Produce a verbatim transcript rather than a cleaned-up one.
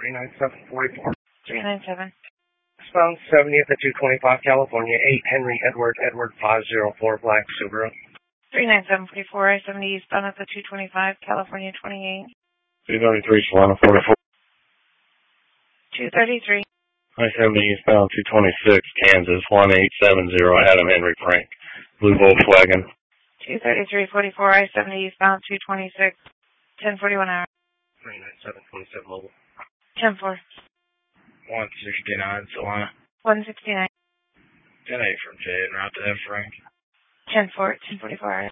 three nine seven forty-four. three nine seven. Eastbound seventieth at two twenty-five, California, eight Henry Edward Edward five zero four, black Subaru. three nine seven forty-four, I seventy eastbound at the two twenty-five, California twenty-eight. two thirty-three, Solana forty-four. two thirty-three. I seventy eastbound two twenty-six, Kansas, one eight seven zero, Adam Henry Frank, blue Volkswagen. two thirty-three forty-four, I seventy eastbound two twenty-six, ten forty-one hour. three nine seven twenty-seven mobile. ten four. one sixty-nine, Solana. one sixty-nine. ten eight from Jay, and route to F Frank. ten four, ten forty-four hour.